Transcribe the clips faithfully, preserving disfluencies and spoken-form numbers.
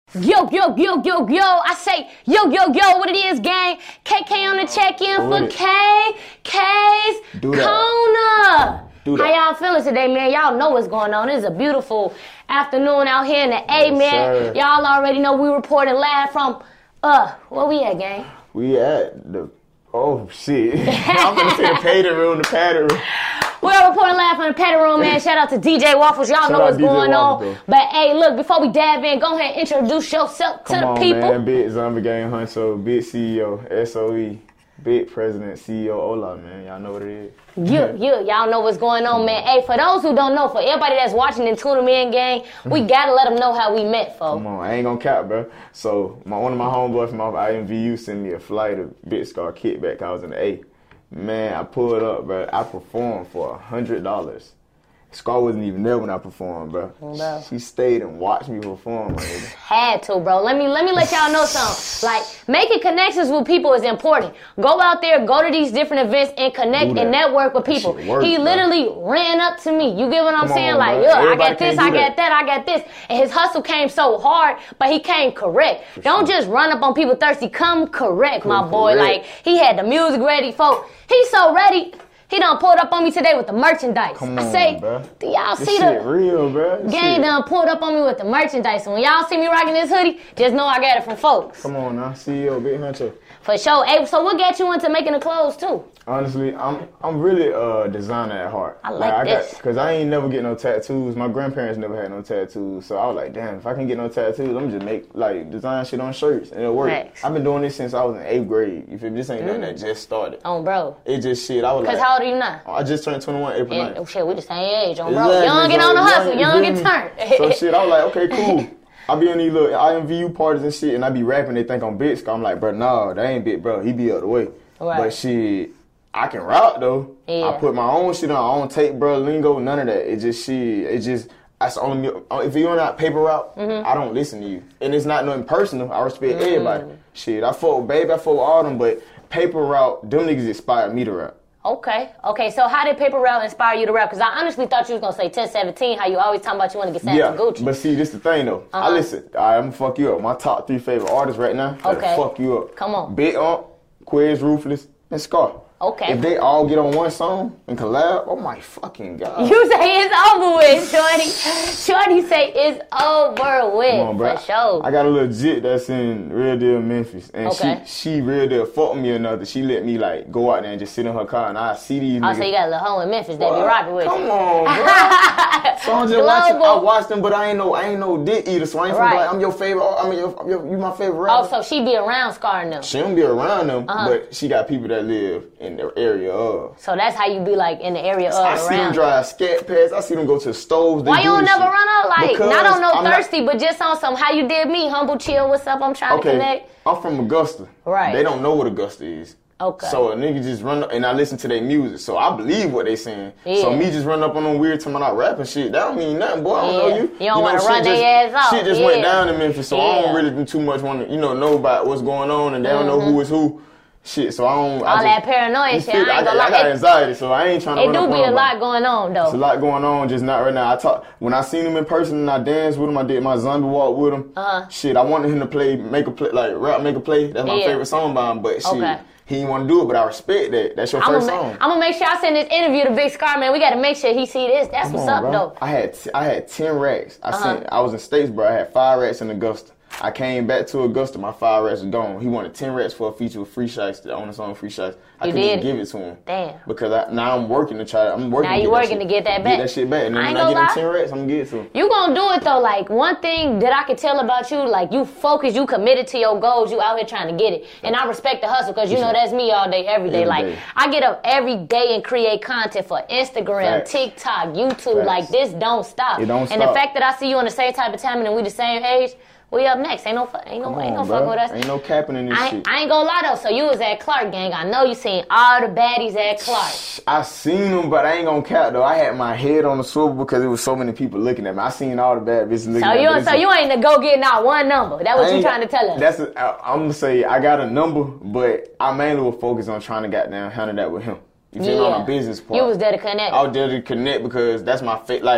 Yo, yo, yo, yo, yo, I say, yo, yo, yo, what it is, gang? K K on the check-in for K, K's Corner. How y'all feeling today, man? Y'all know what's going on. It's a beautiful afternoon out here in the A, yes, man. Sir. Y'all already know we reporting live from, uh, where we at, gang? We at the, oh, shit. I'm going to say the patty room, the patty room. We're reporting live from the patty room, man. Shout out to D J Waffles. Y'all Shout know what's D J going Waffles, on. though. But, hey, look, before we dive in, go ahead and introduce yourself to Come the on, people. man. Big Zombie Gang Huncho, big C E O, S O E, big President, C E O, Ola, man. Y'all know what it is. Yeah, yeah, y'all know what's going on, man. Hey, for those who don't know, for everybody that's watching and tuning in, gang, we gotta let them know how we met, folks. Come on, I ain't gonna cap, bro. So, my, one of my homeboys from off I M V U sent me a flight of Big Scar kickback. I was in the A. Man, I pulled up, bro. I performed for a hundred dollars. Scar wasn't even there when I performed, bro. Bro. She stayed and watched me perform, my nigga. Had to, bro. Let me let me let y'all know something. Like, making connections with people is important. Go out there, go to these different events and connect and network with people. Work, he bro. literally ran up to me. You get what I'm Come saying? on, like, bro. yo, I Everybody got this, can't I do got that. that, I got this. And his hustle came so hard, but he came correct. For Don't sure. just run up on people thirsty. Come correct, Come my boy. correct. Like, he had the music ready, folks. He's so ready. He done pulled up on me today with the merchandise. Come I on, say, bro. do y'all This see shit the real, bro. This gang shit- done pulled up on me with the merchandise? And when y'all see me rocking this hoodie, just know I got it from folks. Come on now, C E O, Big Huncho. For sure. Hey, so what got you into making the clothes too? Honestly, I'm I'm really a designer at heart. I like I this. Got, Cause I ain't never get no tattoos. My grandparents never had no tattoos, so I was like, damn, if I can get no tattoos, I'm just make like design shit on shirts and it'll work. Facts. I've been doing this since I was in eighth grade. You feel me? This ain't nothing that just started. Oh, bro. It just shit. I was Cause like, how old are you now? I just turned twenty-one April And, oh, ninth. shit, we the same age, on bro. Exactly, Young and so on the hustle, you young feel and me? turn. So shit, I was like, okay, cool. I be in these little I M V U parties and shit, and I be rapping. They think I'm Big Scar. I'm like, bro, nah, that ain't Big Bro. He be out the way. Right. But shit, I can rap though. Yeah. I put my own shit on. I don't take bro lingo, none of that. It just shit. It just that's only if you're not paper route, Mm-hmm. I don't listen to you. And it's not nothing personal. I respect Mm. everybody. Shit, I fuck with Baby, I fuck with all them, but paper route, them niggas inspired me to rap. Okay, okay. So how did Paper Route inspire you to rap? Because I honestly thought you was gonna say ten seventeen. How you always talking about you want to get signed Yeah, to Gucci. but see, this the thing though. Uh-huh. I listen. All right, I'm gonna fuck you up. My top three favorite artists right now. that'll Okay. Fuck you up. Come on. Big Ump, Quiz, Ruthless, and Scar. Okay. If they all get on one song and collab, oh my fucking god. You say it's over with, Shorty. Shorty say it's over with, Come on, bro. for sure. I got a little jit that's in Real Deal Memphis, and Okay. she she real deal fucked me or nothing. She let me like go out there and just sit in her car, and I see these Oh, niggas. so you got a little home in Memphis that be What? rocking with Come you. on, bro. So I'm just watching. I Global. watch them, but I ain't no I ain't no dick eater, so I ain't Right. right. like I'm your favorite. I mean, your, your, you my favorite rapper. Oh, so she be around Scar and them. She don't be around them, Uh-huh. but she got people that live in the area of. So that's how you be like in the area of I see them around. drive scat pads. I see them go to the stoves. They Why you do don't this never shit. run out like Because not on no I'm not- thirsty, but just on some how you did me, humble chill. What's up? I'm trying to Okay, connect. I'm from Augusta. Right. They don't know what Augusta is. Okay. So a nigga just run up, and I listen to their music, so I believe what they saying. Yeah. So me just run up on them weird time about rapping shit, that don't mean nothing, boy. I don't Yeah. know you. You don't know, wanna shit run just- their ass off. Shit just Yeah. went down in Memphis, so I Yeah. don't really do too much want to, you know, know about what's going on, and they don't know who is who. Shit, so I don't. All I that just, paranoia you shit. feel- I ain't I, gonna got, I got lie. It, anxiety, so I ain't trying to it run do up be on a them. lot going on It's a though. lot going on, just not right now. I talk when I seen him in person and I danced with him. I did my zombie walk with him. Uh-huh. Shit, I wanted him to play, make a play, like rap, make a play. That's my Yeah. favorite song by him. But shit, Okay. he didn't want to do it. But I respect that. That's your I'm first gonna, song. I'm gonna make sure I send this interview to Big Scar, man. We gotta make sure he see this. That's Come what's on, up bro. though. I had t- I had ten racks. I Uh-huh. sent. I was in Statesboro. I had five racks in Augusta. I came back to Augusta. My five racks was gone. He wanted ten racks for a feature with Free Shots on the song Free Shots. I You couldn't even did? give it to him. Damn. Because I, now I'm working to try. I'm working. Now to you get working that to shit, get that back. Get that shit back. And then I ain't when I get gonna them lie. ten racks, I'm gonna get it to him. You gonna do it though. Like one thing that I could tell about you, like you focus, you committed to your goals, you out here trying to get it. And I respect the hustle because you know that's me all day, every day. Every like day. I get up every day and create content for Instagram, Facts. TikTok, YouTube. Facts. Like this don't stop. It don't and the stop. fact that I see you on the same type of timing and we the same age, we up next. Ain't no, fu- ain't no, Come ain't no on, fucking bro. with us. Ain't no capping in this I, shit. I ain't gonna lie though. So you was at Clark gang. I know you seen all the baddies at Clark. I seen them, but I ain't gonna cap though. I had my head on the swivel because there was so many people looking at me. I seen all the bad bitches looking So at you, me. so you ain't the go getting out one number. That what I you ain't- trying to tell us? That's a, I, I'm gonna say I got a number, but I mainly was focused on trying to goddamn handle that with him. You feel me? On a business part. You was there to connect. I was there to connect because that's my fa- like.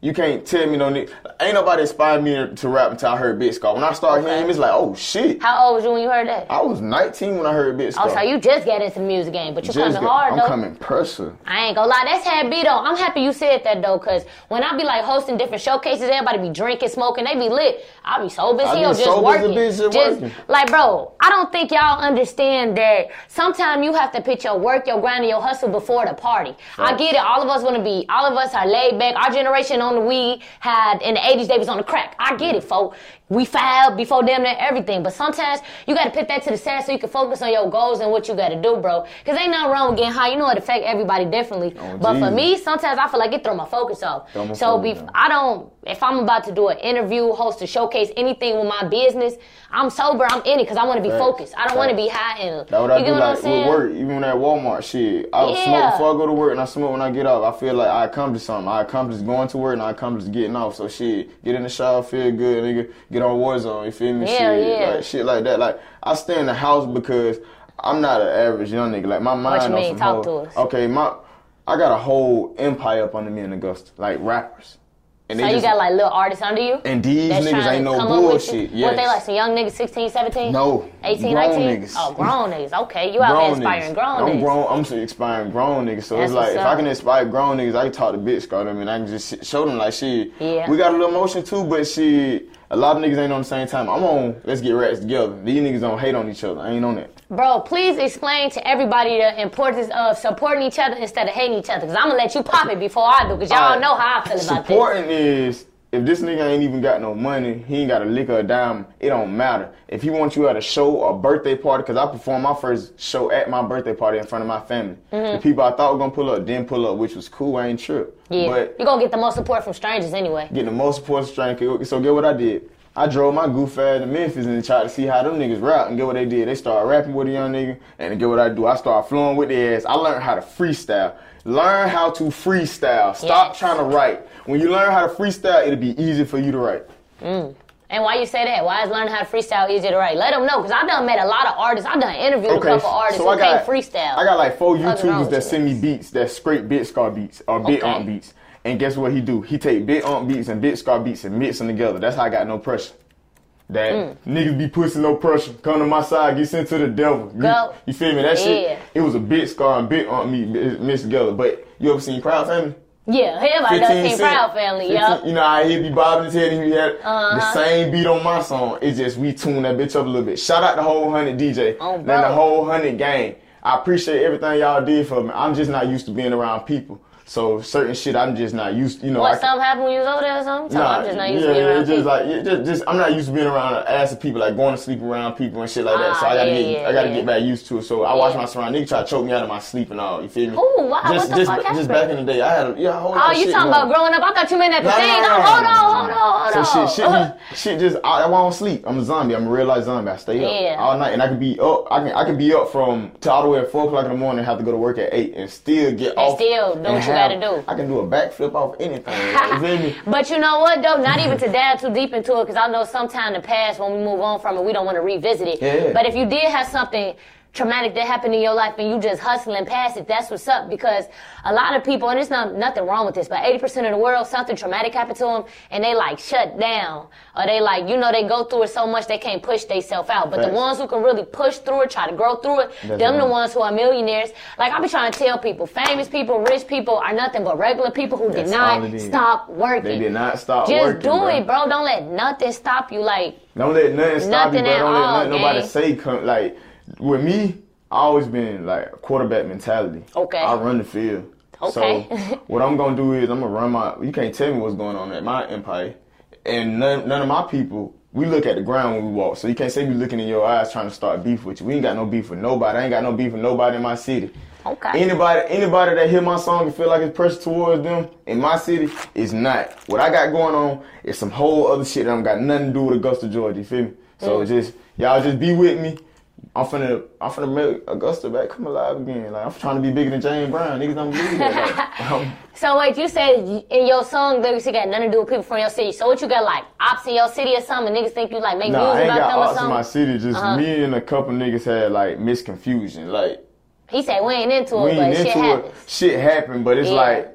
You can't tell me no nigga. Ain't nobody inspired me to, to rap until I heard Big Scar. When I started Okay. hearing him, it's like, oh shit. How old was you when you heard that? I was nineteen when I heard Big Scar. Oh, so you just got into the music game, but you Just coming get- hard I'm though. coming pressure. I ain't gonna lie, that's happy though. I'm happy you said that though, cause when I be like hosting different showcases, everybody be drinking, smoking, they be lit. I be sober as I be hell, just sober as a working. bitch, just working. Like, bro, I don't think y'all understand that sometimes you have to put your work, your grind, and your hustle before the party. I Right. get it. All of us want to be, all of us are laid back. Our generation on the weed had, in the eighties, they was on the crack. I get it, folks. We filed before damn near everything. But sometimes you got to put that to the side so you can focus on your goals and what you got to do, bro. Because ain't nothing wrong with getting high. You know it affect everybody differently. Oh, but for Jesus. me, sometimes I feel like it throw my focus off. Throw my So focus be, off. I don't, if I'm about to do an interview, host a showcase, anything with my business, I'm sober, I'm in it because I want to be Facts. focused. I don't want to Facts. be high and, That's what I you do, get what like, I'm with saying? work, even at Walmart, shit. I Yeah. smoke before I go to work, and I smoke when I get off. I feel like I accomplished something. I accomplished going to work, and I accomplished getting off. So, shit, get in the shower, feel good, nigga, get on Warzone, you feel me? Yeah, shit, yeah. Like, shit like that. Like, I stay in the house because I'm not an average young nigga. Like, my mind you on mean? some Talk whole- to us. Okay, my, I got a whole empire up under me in Augusta, like rappers. And So you got like little artists under you? And these that's niggas trying to ain't no come up with you? bullshit. What Yes. they like, some young niggas, sixteen, seventeen? No. eighteen, Grown nineteen? niggas. Oh, grown niggas. Okay, you out here grown inspiring niggas. grown I'm niggas. grown. I'm so inspiring grown niggas. So That's it's like what's if I up. can inspire grown niggas, I can talk to Big Scar them and I can just sh- show them like shit. Yeah. We got a little motion too, but shit, a lot of niggas ain't on the same time. I'm on. Let's get rats together. These niggas don't hate on each other. I ain't on that. Bro, please explain to everybody the importance of supporting each other instead of hating each other. Because I'm going to let you pop it before I do. Because y'all Alright. know how I feel about this. Supporting is if this nigga ain't even got no money, he ain't got a lick or a dime, it don't matter. If he wants you at a show or birthday party, because I performed my first show at my birthday party in front of my family. The people I thought were going to pull up didn't pull up, which was cool. I ain't tripped. Yeah, But you're going to get the most support from strangers anyway. getting the most support strength. So get what I did. I drove my goof ass to Memphis and tried to see how them niggas rap, and get what they did. They started rapping with a young nigga, and get what I do. I started flowing with their ass. I learned how to freestyle. Learn how to freestyle. Stop Yes. trying to write. When you learn how to freestyle, it'll be easy for you to write. And why you say that? Why is learning how to freestyle easier to write? Let them know, because I done met a lot of artists. I done interviewed a couple artists who can't freestyle. I got like four What's wrong YouTubers with that you? send me beats that straight Bit Scar beats or Bit Okay. on beats. And guess what he do? He take Bit on beats and Bit Scar beats and mix them together. That's how I got no pressure. That Mm. niggas be pushing no pressure. Come to my side, get sent to the devil. You, Go. you feel me? That Yeah. shit, it was a Bit Scar and Bit on me mixed together. But you ever seen Proud Family? Yeah, everybody does Team Cent. Proud Family, fifteen yup. You know how he be bobbing his head and he had Uh-huh. the same beat on my song. It's just we tune that bitch up a little bit. Shout out the whole hundred D J. Oh, and bro. the whole hundred gang. I appreciate everything y'all did for me. I'm just not used to being around people. So certain shit I'm just not used to, you know. What, I, something happened when you was over there or something? Nah, I'm just not used yeah, to being around it's just people. like it just, just I'm not used to being around an ass of people, like going to sleep around people and shit like that. So Ah, I gotta yeah, get yeah, I gotta yeah. get back used to it. So I watch Yeah. my surroundings. Nigga try to choke me out of my sleep and all. You feel me? Ooh, wow, Just what the just fuck just happened? back in the day, I had a, yeah, a whole lot Oh, of you shit talking going about growing up? I thought you meant at the No, no, thing. no, No, no, hold no, on, no, hold no. on, hold So on. shit, shit, be, shit just I, I won't sleep. I'm a zombie. I'm a real life zombie. I stay up Yeah. all night, and I can be up. I can I can be up from to all the way at four o'clock in the morning, and have to go to work at eight, and still get off. still do and what you have- gotta do. I can do a backflip off anything. You feel me? But you know what, though? Not even to dive too deep into it, because I know sometime in the past when we move on from it, we don't want to revisit it. Yeah. But if you did have something traumatic that happened in your life and you just hustling past it, that's what's up. Because a lot of people, and there's not nothing wrong with this, but eighty percent of the world, something traumatic happened to them, and they like shut down, or they like, you know, they go through it so much they can't push themselves out. But the Facts. ones who can really push through it, try to grow through it, That's them the right. ones who are millionaires. Like I be trying to tell people, famous people, rich people are nothing but regular people who did That's all not it is. stop working. They did not stop Just working. do bro. it, bro. Don't let nothing stop you. Like, Don't let nothing stop Nothing you, bro. at Don't let all, nothing nobody gang. say come. Like with me, I always been like a quarterback mentality. Okay. I run the field. Okay. So what I'm gonna do is I'm gonna run my. You can't tell me what's going on at my empire, and none none of my people. We look at the ground when we walk, so you can't say we looking in your eyes trying to start beef with you. We ain't got no beef with nobody. I ain't got no beef with nobody in my city. Okay. Anybody, anybody that hear my song and feel like it's pressure towards them in my city is not. What I got going on is some whole other shit that don't got nothing to do with Augusta, Georgia. You feel me? So Mm. just y'all just be with me. I'm finna, I'm finna make Augusta back come alive again. Like I'm trying to be bigger than James Brown. Niggas don't believe that. Like, I'm- So wait, you said in your song lyrics you got nothing to do with people from your city. So what you got, like ops in your city or something? Niggas think you like make Nah, I music ain't about got them or ops in something? my city. Just Uh-huh. me and a couple niggas had like misconfusion. Like He said we ain't into we it, but ain't shit into happens. it. Shit happened, but it's Yeah. like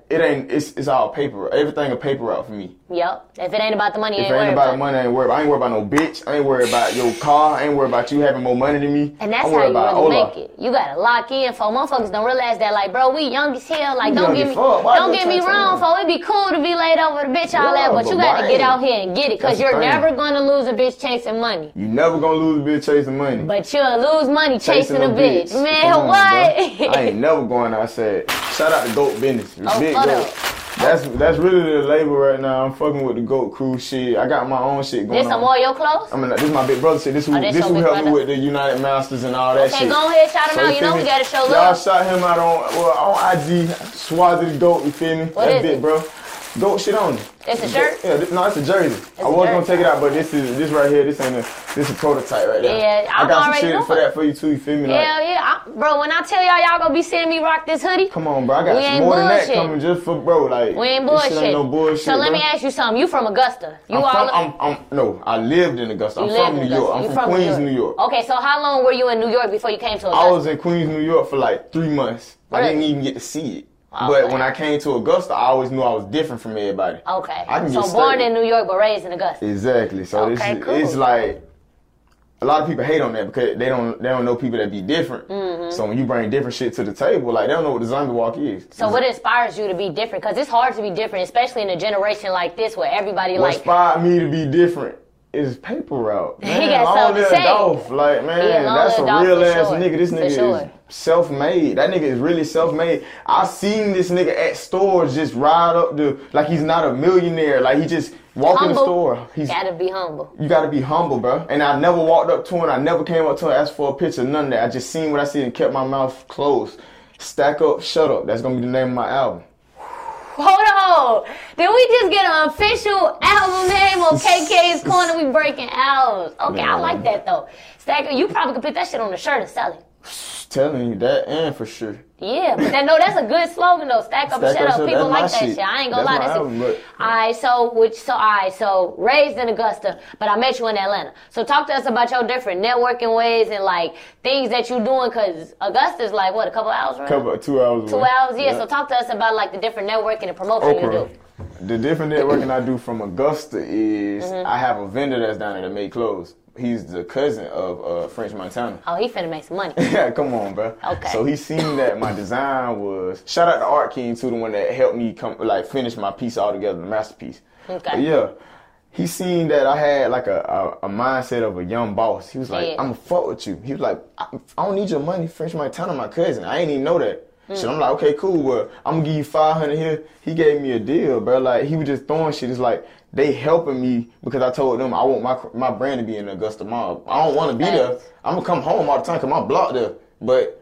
it ain't. It's it's all paper. Everything a paper route for me. Yep. If it ain't about the money, you if ain't it ain't about about the money, I ain't worried. I ain't worried about no bitch. I ain't worried about your car. I ain't worried about you having more money than me. And that's I'm how you about really Ola. make it. You gotta lock in. For motherfuckers don't realize that, like, bro, we young as hell. Like, We don't young get as me, fuck. Why don't you get me trying to wrong, tell fo. It'd be cool to be laid over the bitch all Yeah, that, but you but gotta why get ain't- out here and get it, cause That's the you're thing. never gonna lose a bitch chasing money. You never gonna lose a bitch chasing money. But you'll lose money chasing, a bitch. Come Man, on, what? bro. I ain't never going outside. Shout out to Goat Business. Oh, Big hold Goat. up. That's that's really the label right now. I'm fucking with the Goat Crew shit. I got my own shit going This on. some more of your clothes? I mean, this is my big brother shit. This who Oh, this this your who big helped me brother. with the United Masters and all that Okay, shit. go ahead, shout him So, out. you You know feel we me? gotta show Y'all love. shot him out on well on I G. Swazi the Goat. You feel me? What That's is big, it? bro. Goat shit on it. It's a shirt? Yeah, this, no, it's a jersey. I a was jersey. gonna take it out, but this is this right here. This ain't a this is a prototype right there. Yeah, I I'm got some already shit knowing. for that for you too. You feel me? Like, Hell yeah. I, bro, when I tell y'all y'all gonna be seeing me rock this hoodie, come on, bro. I got We ain't more than that bullshit. coming just for bro. Like we ain't this shit bullshit. ain't no bullshit. So let bro. me ask you something. You from Augusta. You I'm all from, I'm, I'm, no, I lived in Augusta. I'm you from live New in York. Augusta. I'm You from, Queens, New York. Okay, so how long were you in New York before you came to Augusta? I was in Queens, New York for like three months. I Really? didn't even get to see it. Oh, but okay. when I came to Augusta, I always knew I was different from everybody. Okay. I can so get born straight. in New York but raised in Augusta. Exactly. So Okay, this cool. is, it's like a lot of people hate on that because they don't they don't know people that be different. Mm-hmm. So when you bring different shit to the table, like they don't know what the zombie walk is. So what inspires you to be different? Because it's hard to be different, especially in a generation like this where everybody What like inspired me to be different is paper route. Man, He got long something to live say. Dolph. Like, man, Yeah, long that's a live Dolph real for ass sure. nigga. This For nigga sure. is self-made. That nigga is really self-made. I seen this nigga at stores just ride up the, like he's not a millionaire. Like he just walk in the Humble. store. He's gotta be humble. You gotta be humble, bro. And I never walked up to him. I never came up to him, asked for a picture, none of that. I just seen what I see and kept my mouth closed. Stack Up, Shut Up. That's gonna be the name of my album. Hold on. Did we just get an official album name on K K's Corner? We breaking albums. Okay, I Man. like that though. Stacker, you probably could put that shit on a shirt and sell it. Telling you that, and for sure. Yeah, but that, no, that's a good slogan though. Stack up and Stack shut up, up. shut- People that's my like that shit. shit. I ain't gonna That's lie. my That's album, it. but- Alright, so which so alright, so raised in Augusta, but I met you in Atlanta. So talk to us about your different networking ways and like things that you doing, cause Augusta's like what, a couple hours, right? Couple two hours. Two away. hours, yeah. So talk to us about like the different networking and promotion you Okra. do. The different networking I do from Augusta is Mm-hmm. I have a vendor that's down there that make clothes. He's the cousin of uh, French Montana. Oh, he finna make some money. Yeah, come on, bro. Okay. So he seen that my design was. Shout out to Art King too, the one that helped me come like finish my piece all together, the masterpiece. Okay. But yeah, he seen that I had like a, a, a mindset of a young boss. He was like, Yeah. "I'm gonna fuck with you." He was like, I, "I don't need your money, French Montana, my cousin. I ain't even know that." So I'm like, okay, cool. Well, I'm gonna give you five hundred here. He gave me a deal, bro. Like he was just throwing shit. It's like they helping me because I told them I want my my brand to be in the Augusta Mall. I don't want to be there. Thanks. I'm gonna come home all the time because my block there. But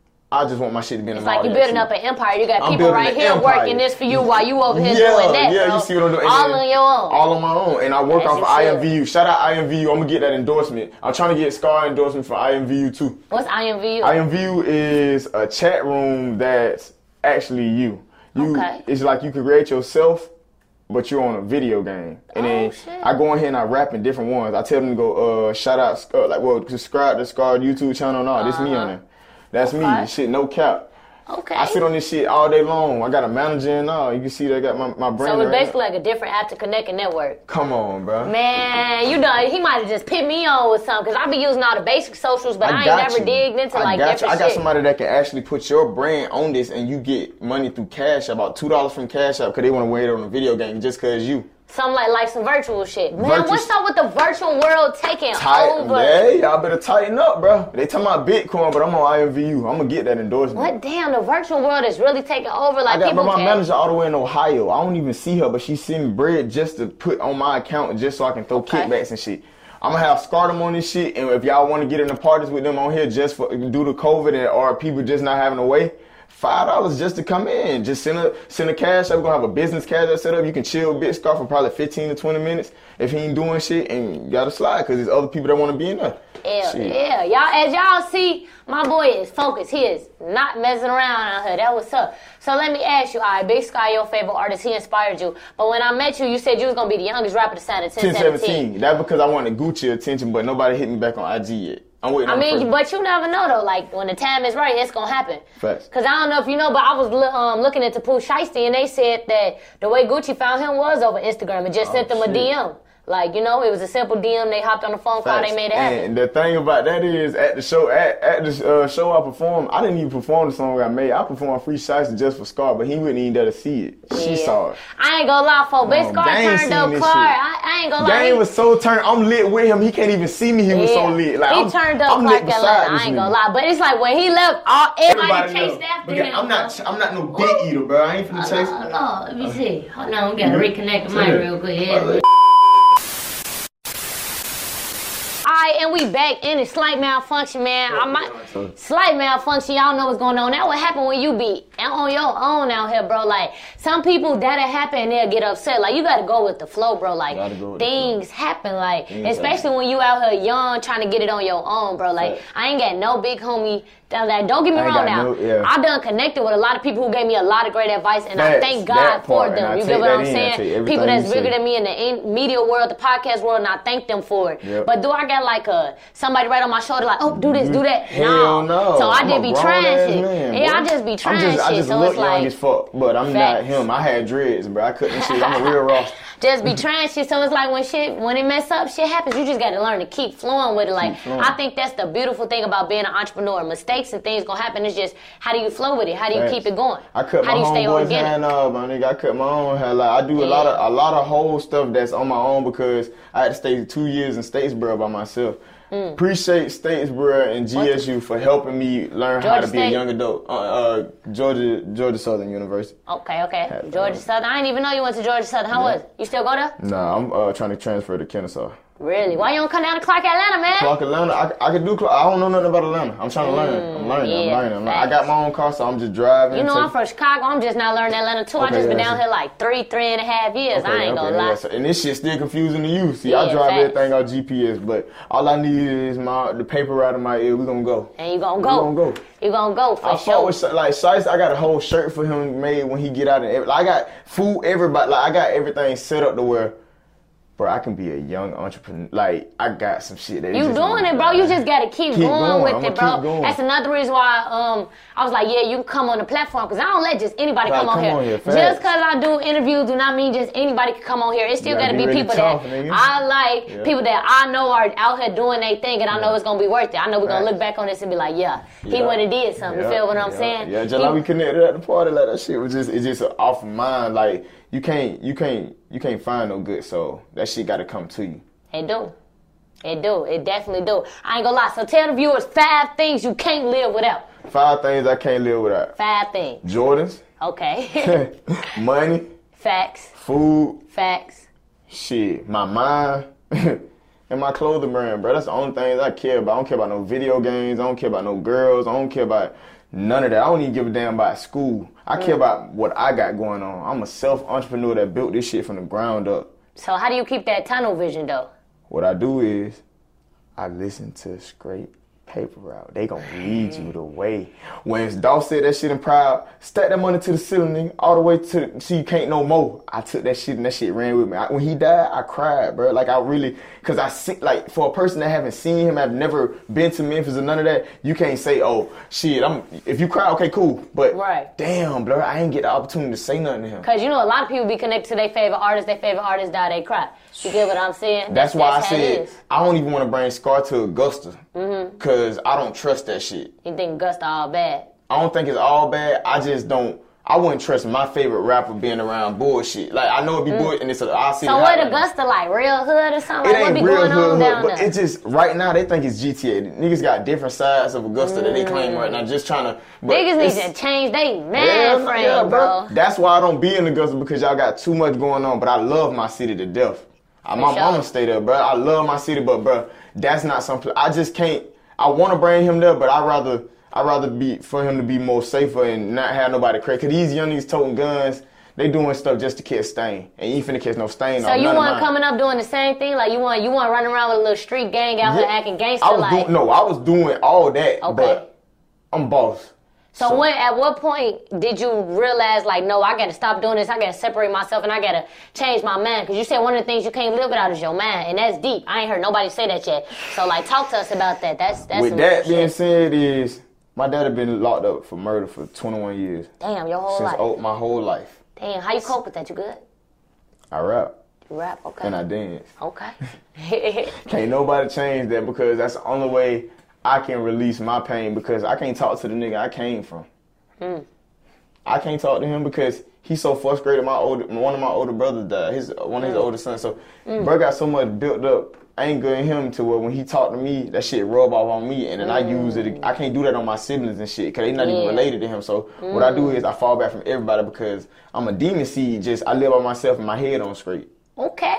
I just want my shit to be in the It's mall. like you're there, building too. up an empire. You got I'm people building right an here empire. working this for you while you over here Yeah, doing that, yeah, bro. you see what I'm doing? And All then on your own. All on my own. And I work As off you of I M should. V U. Shout out I M V U. I'm gonna get that endorsement. I'm trying to get Scar endorsement for I M V U too. What's I M V U? I M V U is a chat room that's actually you. You Okay. It's like you can create yourself, but you're on a video game. And Oh, then shit. I go in here and I rap in different ones. I tell them to go uh shout out uh, like well subscribe to Scar YouTube channel and all. This me on there. That's me. Okay. Shit, no cap. Okay. I sit on this shit all day long. I got a manager and all. You can see that I got my, my brand. So it's right basically like a different app to connect and network. Come on, bro. Man, you know, he might have just put me on with something, because I be using all the basic socials, but I, ain't got never you. digged into I like got different you. I got shit. somebody that can actually put your brand on this and you get money through Cash App, about two dollars from Cash App because they want to wait on a video game just because you. Something like like some virtual shit. Man, Virtual what's sh- up with the virtual world taking Tighten, over? hey, y'all better tighten up, bro. They talking about Bitcoin, but I'm on I M V U. I'm going to get that endorsement. What damn, the virtual world is really taking over. Like I got people bro, my can manager all the way in Ohio. I don't even see her, but she send me bread just to put on my account just so I can throw Okay. kickbacks and shit. I'm gonna have Scartum on this shit, and if y'all want to get in the parties with them on here just for due to COVID and or people just not having a way, five dollars just to come in. Just send a send a cash up. We're gonna have a business cash app set up. You can chill with BitScar for probably fifteen to twenty minutes if he ain't doing shit, and you gotta slide because there's other people that want to be in there. Yeah, Shit. yeah. Y'all, as y'all see, my boy is focused. He is not messing around out here. That was up. So let me ask you, all right, Big Sky, your favorite artist, he inspired you. But when I met you, you said you was gonna be the youngest rapper to sign at ten ten seventeen. seventeen. That's because I wanted Gucci attention, but nobody hit me back on I G yet. I'm waiting I on mean, the first but you never know though. Like when the time is right, it's gonna happen. Facts. Cause I don't know if you know, but I was um, looking into Pooh Shiesty, and they said that the way Gucci found him was over Instagram and just Oh, sent him a shit. D M. Like, you know, it was a simple D M. They hopped on the phone call. Facts. They made it happen. And the thing about that is, at the show, at, at the uh, show I performed, I didn't even perform the song I made. I performed Free Shiesty just for Scar, but he wouldn't even dare to see it. She Yeah. saw it. I ain't gonna lie, for Big Um, Scar Gang turned seen up this Clark. shit. I, I ain't gonna lie. Game he- was so turned. I'm lit with him. He can't even see me. He was so Yeah. lit. Like he I'm, turned up I'm Clark lit Atlanta. beside I this ain't gonna nigga. lie, but it's like when he left, all everybody, Everybody chased know. after Because him. I'm not. I'm not no dick eater, bro. I ain't finna chase. Hold on, hold on, let me see. Hold on, we gotta reconnect the mic real quick. Yeah. Alright, and we back in the slight malfunction, man. I might slight malfunction. Y'all know what's going on. That what happen when you be on your own out here, bro. Like some people that'll happen and they'll get upset. Like you gotta go with the flow, bro. Like Gotta go with things happen. Like Things especially happen. when you out here young, trying to get it on your own, bro. Like Facts. I ain't got no big homie. That, like, don't get me I ain't wrong got now. no- yeah. I done connected with a lot of people who gave me a lot of great advice, and I Facts. thank God That for part, and them. I You take get what that I'm in. I saying? take everything People that's you bigger say. than me in the in media world, the podcast world, and I thank them for it. Yep. But do I got like a somebody right on my shoulder like, oh, do this, do that? Hell no. So I I'm just a be grown trying ass shit. man, Yeah, boy. I just be trying I'm just, shit. I just so look it's young like as fuck, but I'm Facts. not him. I had dreads, bro. I couldn't shit. I'm a real roster. just be trying shit. So it's like when shit, when it mess up, shit happens. You just got to learn to keep flowing with it. Like flowing. I think that's the beautiful thing about being an entrepreneur. Mistakes and things gonna happen. It's just how do you flow with it? How do you Facts. keep it going? I cut how my do you stay homeboy's organic? hand up, my nigga. I cut my own hair. Like I do a lot Yeah. of a lot of whole stuff that's on my own because I had to stay two years in Statesboro by myself. Mm. Appreciate Statesboro and G S U for helping me learn how Georgia to be a State? young adult. Uh, uh, Georgia Georgia Southern University. Okay, okay. Had Georgia fun. Southern. I didn't even know you went to Georgia Southern. How Yeah. was it? You still go there? Nah, I'm uh, trying to transfer to Kennesaw. Really? Why you don't come down to Clark, Atlanta, man? Clark, Atlanta. I, I can do Clark. I don't know nothing about Atlanta. I'm trying to learn. I'm learning. yeah, I'm learning. I'm, I facts. got my own car, so I'm just driving. You know, I'm take- from Chicago. I'm just now learning Atlanta, too. I Okay, just been yeah, down so- here like three, three and a half years. I ain't gonna yeah, lie. so- and this shit still confusing to you. See, Yeah, I drive facts. everything on G P S, but all I need is my the paper out of my ear. We gonna go. And you gonna We go. gonna go. You gonna go for I sure. fought with Shi- like Shiesty. I got a whole shirt for him made when he get out, and every, like, I got food. Everybody, like I got everything set up to where, bro, I can be a young entrepreneur. Like I got some shit that You just doing it, bro. You just gotta keep, Keep going, going. with I'ma it, bro. keep going. That's another reason why um I was like, yeah, you can come on the platform because I don't let just anybody Right, come on come here. on here, facts. Just because I do interviews do not mean just anybody can come on here. It still You gotta, gotta be be really people tough, that nigga. I like, Yeah. people that I know are out here doing their thing, and I know it's gonna be worth it. I know we're gonna Facts. look back on this and be like, yeah, he Yeah. went and did something. You Yeah, feel what I'm yeah, saying? Yeah, just He- like we connected at the party, like that shit was just it's just off of mind. Like you can't you can't you can't find no good soul. That shit got to come to you. It do. It do. It definitely do. I ain't gonna lie. So tell the viewers five things you can't live without. Five things I can't live without: Five things. Jordans, Okay. money, Facts. food, Facts. shit, my mind, and my clothing brand, bro. That's the only things I care about. I don't care about no video games. I don't care about no girls. I don't care about none of that. I don't even give a damn about school. I care about what I got going on. I'm a self-entrepreneur that built this shit from the ground up. So how do you keep that tunnel vision though? What I do is I listen to straight paper route. They gonna lead you the way. When Dolph said that shit in Proud, stack that money to the ceiling, nigga, all the way to see you can't no more. I took that shit and that shit ran with me. I, when he died, I cried, bro. Like I really, cause I see, like for a person that haven't seen him, I've never been to Memphis or none of that. You can't say, oh shit, I'm. If you cry, okay, cool. But Right. damn, bro, I ain't get the opportunity to say nothing to him. Cause you know a lot of people be connected to their favorite artist. Their favorite artist die, they cry. You get what I'm saying? That's why I how it said is. I don't even want to bring Scar to Augusta, Mm-hmm. cause I don't trust that shit. You think Gusta all bad? I don't think it's all bad. I just don't. I wouldn't trust my favorite rapper being around bullshit. Like I know it be bullshit, and it's a. I see. Mm. So it what happen. Augusta like? Real hood or something? It Like, what ain't be real going hood, on hood, down but there? it just right now they think it's G T A. Niggas got different sides of Augusta that they claim right now, just trying to. but Niggas it's- need to change they Hell man no, frame, yeah, bro. That's why I don't be in Augusta because y'all got too much going on. But I love my city to death. Uh, My sure. mama stay there, bro. I love my city, but bro, that's not something. I just can't. I want to bring him there, but I rather. I rather be for him to be more safer and not have nobody crazy. Cause these young niggas toting guns, they doing stuff just to catch stain, and you ain't finna catch no stain. So off you none of want mine. coming up doing the same thing? Like you want you want running around with a little street gang out here Yeah. acting gangster I was like? doing no, I was doing all that, Okay. but I'm boss. So, so when, at what point did you realize, like, no, I got to stop doing this. I got to separate myself and I got to change my mind? Because you said one of the things you can't live without is your mind. And that's deep. I ain't heard nobody say that yet. So, like, talk to us about that. That's, that's With that being said is, my dad had been locked up for murder for twenty-one years. Damn, your whole Since life? Since my whole life. Damn, how you cope with that? You good? I rap. You rap, okay. And I dance. Okay. Can't nobody change that because that's the only way I can release my pain because I can't talk to the nigga I came from. Hmm. I can't talk to him because he's so frustrated. My older, one of my older brothers died. His one of his mm. older sons. So, mm. bro got so much built up anger in him to where when he talked to me, that shit rub off on me, and then mm. I use it. I can't do that on my siblings and shit because they not yeah. even related to him. So mm. what I do is I fall back from everybody because I'm a demon seed. Just I live by myself and my head on straight. Okay.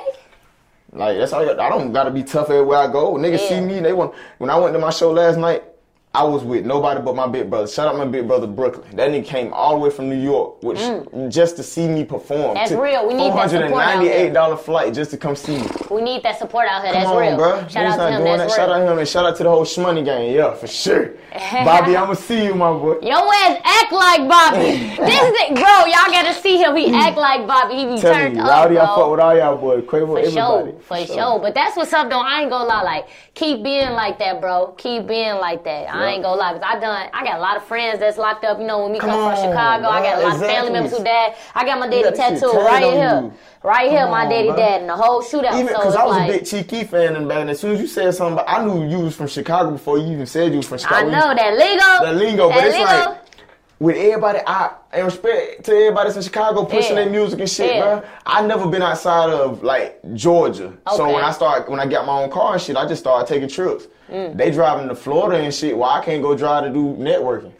Like that's all. I don't gotta be tough everywhere I go. Niggas yeah. see me. They want. When I went to my show last night, I was with nobody but my big brother. Shout out my big brother Brooklyn. That nigga came all the way from New York, which mm. just to see me perform. That's real. We need that support out here. four hundred ninety-eight dollars flight just to come see me. We need that support out here. Come That's on, real. Bro. Shout out to him. That's real. Shout out to him and shout out to the whole Shmoney gang. Yeah, for sure. Bobby, I'ma see you, my boy. Your ass act like Bobby. This is, bro, y'all gotta see him. He act like Bobby. He be Tell turned you, up, Rowdy, bro. I fuck with all y'all boys. Quavo, for everybody. Sure, for, for sure. sure. But that's what's up, though. I ain't gonna lie. Like, keep being like that, bro. Keep being like that. Yep. I ain't gonna lie. Cause I done, I got a lot of friends that's locked up. You know, when we come, come from Chicago, bro, I got a lot exactly. of family members who died. I got my daddy tattooed right here. You. Right here, Come my daddy on, dad, and the whole shootout. Even because so I was like, a big Cheeky fan, and back as soon as you said something, I knew you was from Chicago before you even said you was from Chicago. I know you, that lingo. That lingo, that but it's lingo. like with everybody, I and respect to everybody in Chicago pushing yeah. their music and shit, yeah. bro. I never been outside of like Georgia, okay. so when I start, when I got my own car and shit, I just started taking trips. Mm. They driving to Florida and shit. Why I can't go drive to do networking?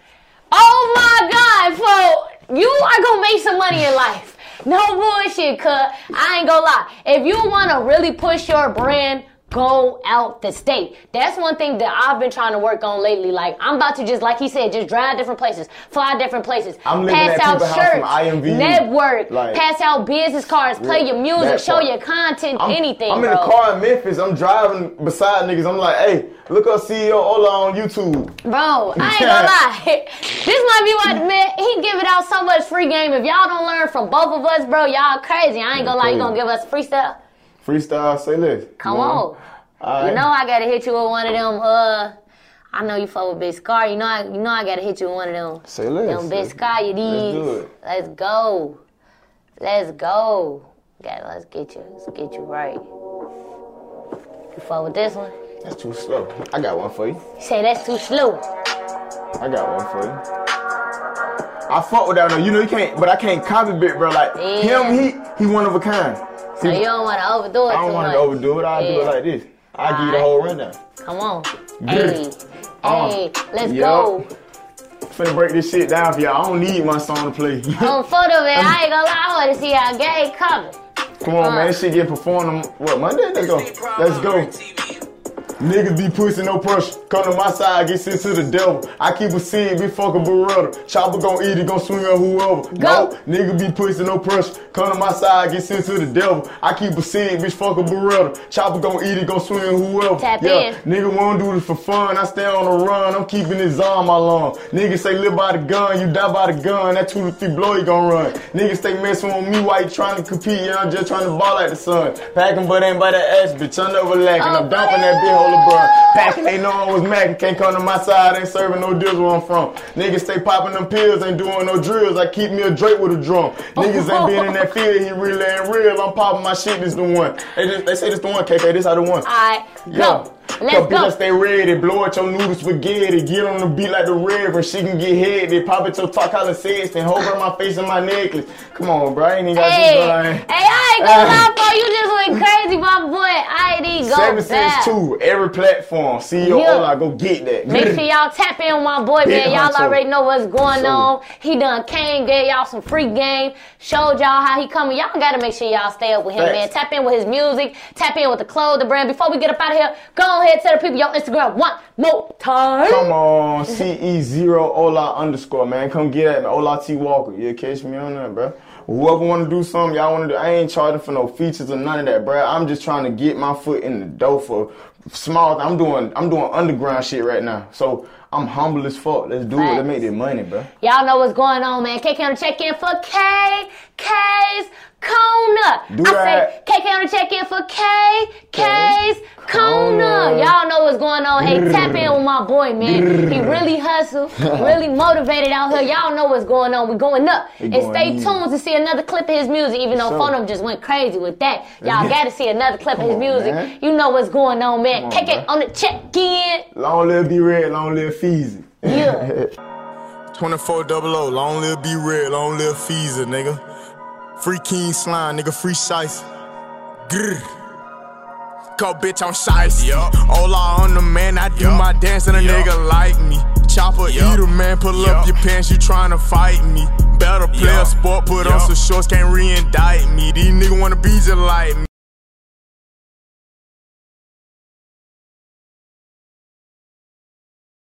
Oh my God, bro, you are gonna make some money in life. No bullshit, cuz. I ain't gonna lie. If you want to really push your brand, go out the state. That's one thing that I've been trying to work on lately. Like, I'm about to just, like he said, just drive different places, fly different places, I'm pass out shirts, I M V U. network, like, pass out business cards, play your music, show your content, I'm, anything, I'm bro. in the car in Memphis. I'm driving beside niggas. I'm like, hey, look up C E O Ola on YouTube. Bro, I ain't gonna lie. This might be what, man, he giving out so much free game. If y'all don't learn from both of us, bro, y'all crazy. I ain't gonna lie. You gonna give us freestyle? Freestyle, say this. Come on. Right. You know I gotta hit you with one of them, uh, I know you fuck with Big Scar. You know I you know I gotta hit you with one of them. Say less. Them Big Scar, you these. Let's do it. Let's go. Let's go. Okay, let's get you. Let's get you right. You fuck with this one? That's too slow. I got one for you. Say that's too slow. I got one for you. I fuck with that though. You know you can't, but I can't copy Big Bro. Like yeah. him, he he one of a kind. So he, you don't want to overdo it I don't want to overdo it. I'll yeah. do it like this. I'll All give you the whole rundown. Come on. Hey, um, hey, let's yo, go. Finna break this shit down for y'all. I don't need my song to play. On photo, man. I ain't gonna lie. I want to see how gay coming. Come on, uh, man. This shit get performed on, what, Monday? Let's go. Let's go. Niggas be pushing no pressure. Come to my side, get sent to the devil. I keep a seed, be fucking Beretta. Chopper gon' eat it, gon' swing on whoever. Go. No, nigga be pushing no pressure. Come to my side, get sent to the devil. I keep a seed, bitch fucking Beretta. Chopper gon' eat it, gon' swing on whoever. Tap yeah, in. Nigga won't do this for fun. I stay on the run. I'm keeping this arm all along. Niggas say live by the gun, you die by the gun. That two to three blow, you gon' run. Niggas stay messing with me while you trying to compete. Yeah, I'm just trying to ball like the sun. Packing but ain't by the ass, bitch. I'm never lacking. Oh, I'm dumping that big hole of bruh. Packing, they know I was macking. Can't come to my side, ain't serving no deals where I'm from. Niggas stay popping them pills, ain't doing no drills. I keep me a Drake with a drum. Niggas ain't been in that field, he really ain't real. I'm popping my shit, this the one. They just, they say this the one, K K, this how the one. Alright, yeah. go. Let's go. Bitch, stay ready, blow at your noodles spaghetti. Get on the beat like the Reverend, she can get head. They pop it your talk collar says, then hold her my face and my necklace. Come on, bro, I ain't even got hey, this line. Hey, I ain't gonna lie, bro, you just went crazy, my boy. I ain't go Seven Cents two, every platform. C E O yeah. Ola, go get that. Make sure y'all tap in with my boy, man. Y'all already know what's going so, on. He done came, gave y'all some free game, showed y'all how he coming. Y'all gotta make sure y'all stay up with him, Thanks. man. Tap in with his music, tap in with the clothes, the brand. Before we get up out of here, go ahead, tell the people your Instagram one more time. Come on, C E zero Ola underscore, man. Come get at me, Ola T Walker. You catch me on that, bro. Whoever want to do something, y'all want to do. I ain't charging for no features or none of that, bro. I'm just trying to get my foot in the door for small. I'm doing I'm doing underground shit right now. So I'm humble as fuck. Let's do Thanks. it. Let's make that money, bro. Y'all know what's going on, man. K K on the check-in for K K's Corner. Do I that. say K K on the check-in for K K's Corner. Y'all know what's going on. Hey, tap in with my boy, man. He really hustle. Really motivated out here. Y'all know what's going on. We going up. We and going stay in. tuned to see another clip of his music, even though Phonem just went crazy with that. Y'all got to see another clip Come of his music. On, you know what's going on, man. On, K K man. on the check-in. Long live B Red, long live Feezy. Yeah. twenty-four double O, long live B Red, long live Feezy, nigga. Free King Slime, nigga, free Shice. Grrr. Cause bitch, I'm Shice. Yep. Hola on the man, I do yep. my dance and a yep. nigga like me. Chopper yep. eater, man, pull yep. up your pants, you tryna fight me. Better play yep. a sport, put yep. on some shorts, can't re-indict me. These niggas wanna be just like me.